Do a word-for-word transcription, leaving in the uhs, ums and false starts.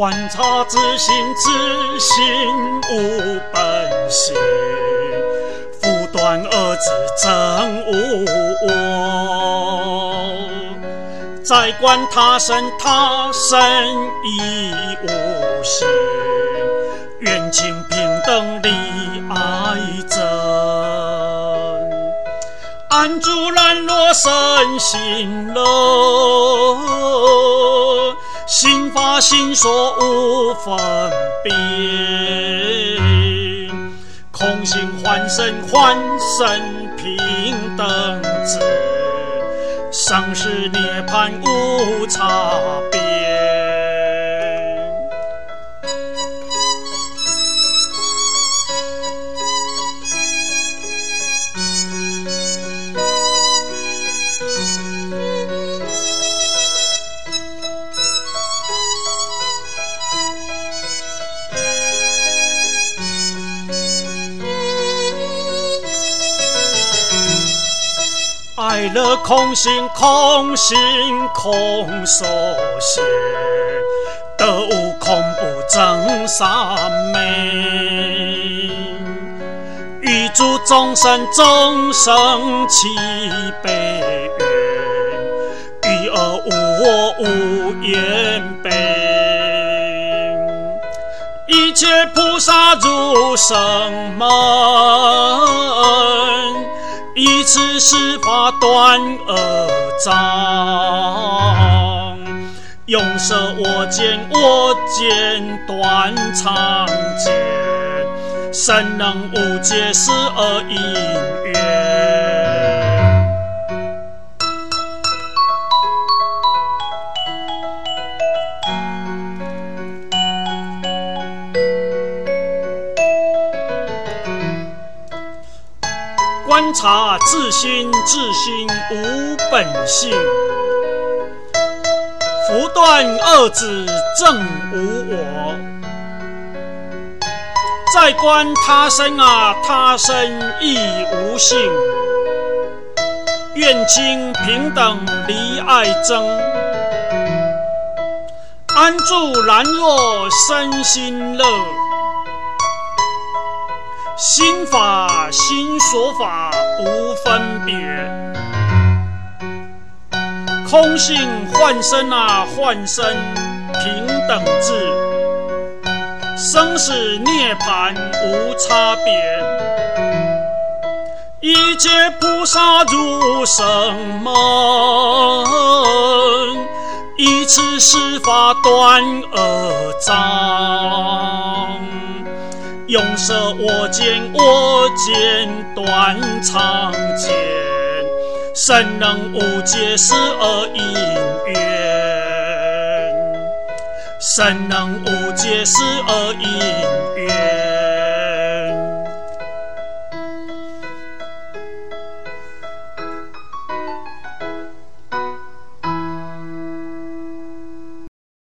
观察自心，自心无本性，复断二字真无我。再观他生，他生亦无性，缘情平等，利爱真。安住然若身心乐，心法心所无分别。空性幻身，幻身平等智，生死涅槃无差别。爱乐空性，空性空所现，得无空不正三昧。欲诸众生，众生起悲愿，欲而无我，无言悲。一切菩萨入声门，以此十法断恶障，用舍我见，我见断常见，神能无界十二因缘。观察自心，自心无本性，复断二字正无我。再观他生啊，他生亦无性，愿亲平等，离爱憎。安住然若身心乐，心法心所法无分别。空性幻身啊，幻身平等智，生死涅槃无差别。一切菩萨入声门，以此十法断恶障。用舍我见，我见断常见，神能无界十二因缘，神能无界十二因缘。